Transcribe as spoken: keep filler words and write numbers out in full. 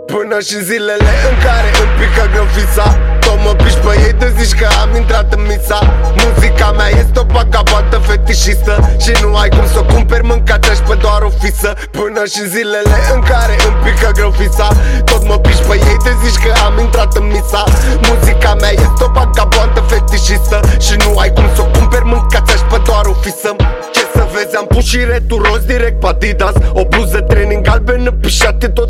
Până și zilele în care îmi pică greu fisa. Tot mă piși pe ei de zici că am intrat în misa. Muzica mea este o vagabondă fetișistă și nu ai cum să o cumperi, mâncați-și pe doar o fisă. Până și zilele în care îmi pică greu fisa. Tot mă piși pe ei de zici că am intrat în misa. Muzica mea este o vagabondă fetișistă și nu ai cum să o cumperi, mâncați-și pe doar o fisă. Ce să vezi, am pus și returos direct pe Adidas. O bluză training galbenă pișate tot